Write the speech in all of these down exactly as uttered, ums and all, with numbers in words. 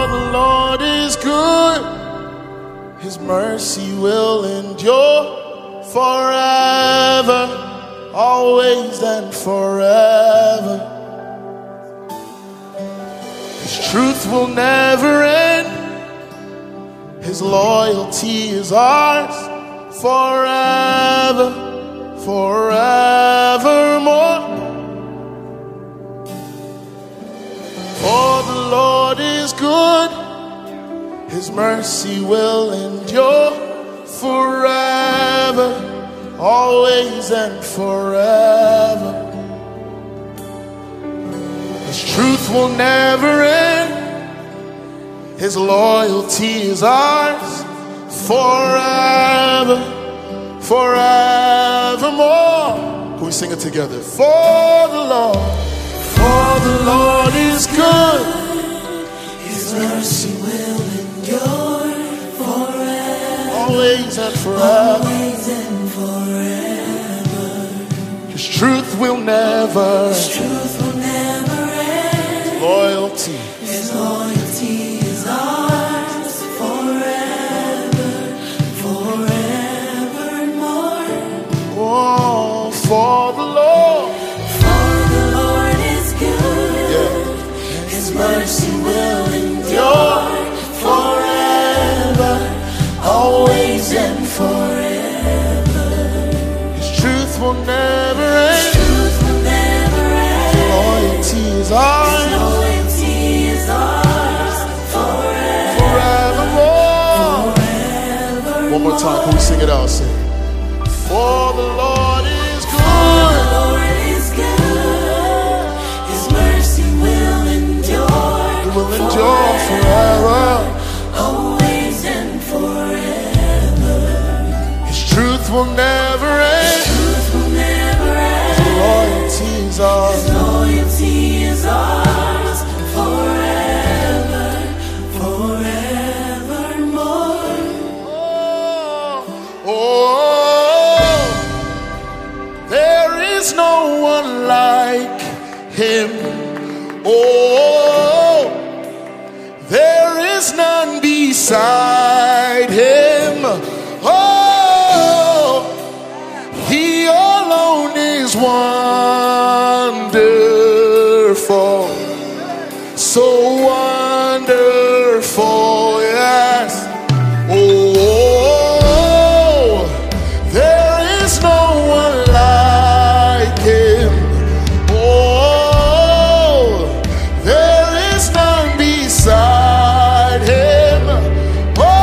the Lord is good. His mercy will endure forever, always and forever. His truth will never end. His loyalty is ours forever, forevermore. For the Lord is good. His mercy will endure forever, always and forever. His truth will never end. His loyalty is ours forever, forevermore. Can we sing it together? For the Lord, for the Lord is good. His mercy will endure forever, always and forever. Always and forever. His truth will never, His truth will never end. Loyalty, His loyalty is ours forever, forevermore. oh, for the Lord, For the Lord is good. yeah. His mercy will endure forever, always and forever. His truth will never His end. truth will never end. Loyalty is ours His loyalty is ours forever, forevermore. forevermore. One more time, can we sing it out? Sing. For the Lord is The good. Lord is good. His mercy will endure. It will endure forever. Always and forever. His truth will never end. Truth will never end. Loyalty is ours. His loyalty is ours forever, forevermore. Oh, oh, there is no one like him. Oh, there is none beside him. Oh, he alone is wonderful, so wonderful, yes. Oh, there is no one like him. Oh, there is none beside him. Oh,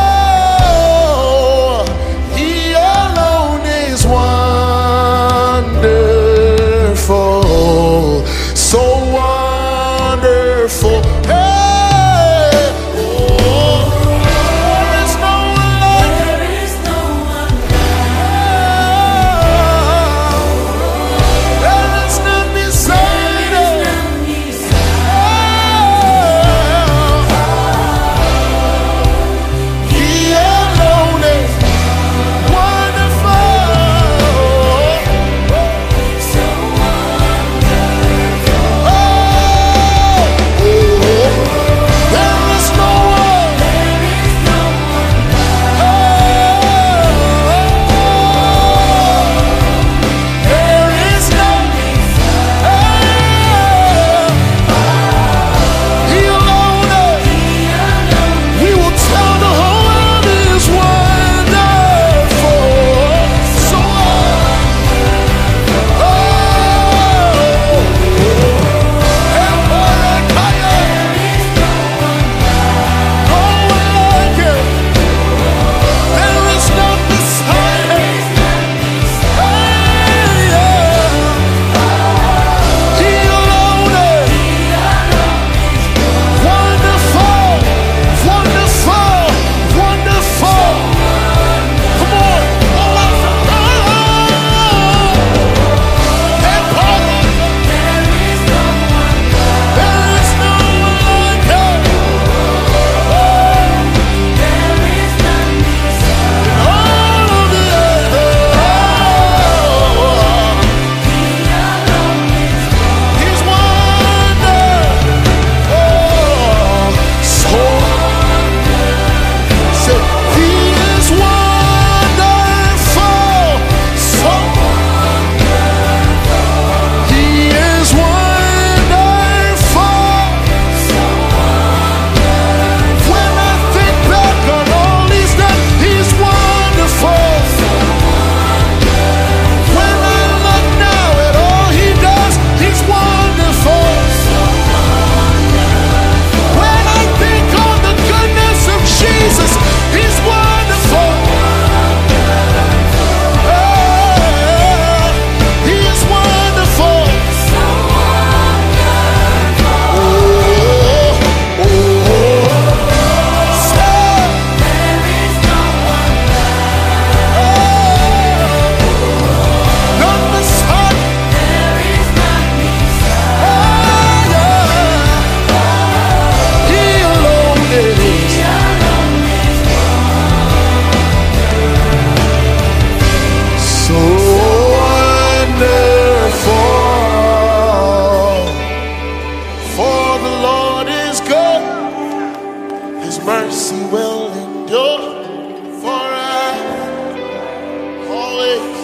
His mercy will endure forever, always.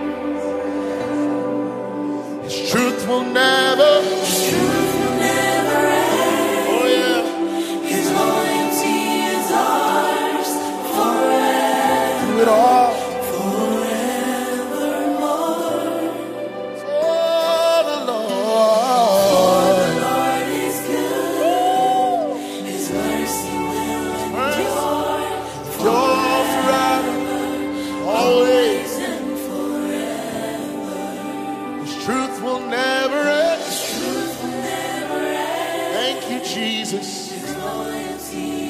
His truth will never, His truth will never end. oh yeah, His loyalty is ours forever. through it all. Jesus. His loyalty